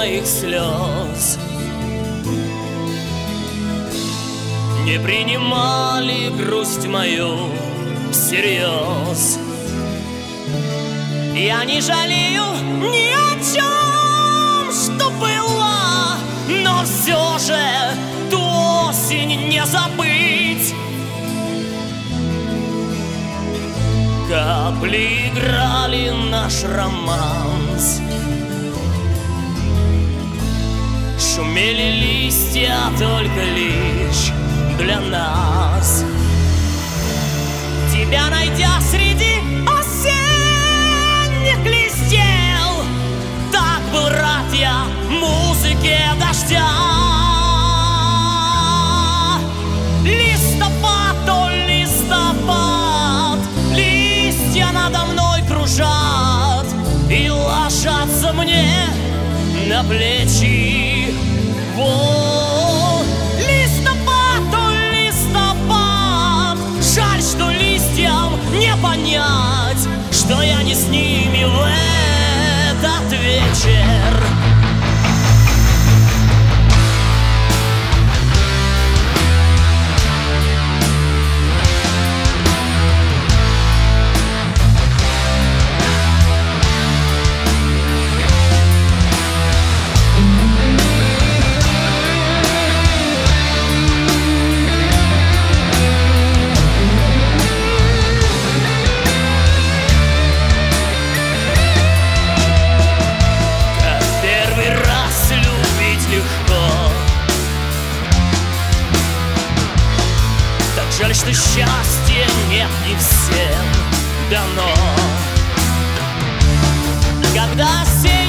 моих слез. Не принимали грусть мою всерьез. Я не жалею ни о чем, что было, но все же ту осень не забыть. Капли играли наш романс, шумели листья только лишь для нас. Тебя найдя среди осенних листьев, так был рад я музыке дождя. Листопад, о листопад, листья надо мной кружат и ложатся мне на плечи. О, листопад, о листопад, жаль, что листьям не понять, что я не с ними в этот вечер. Жаль, что счастья нет не всем дано. Когда все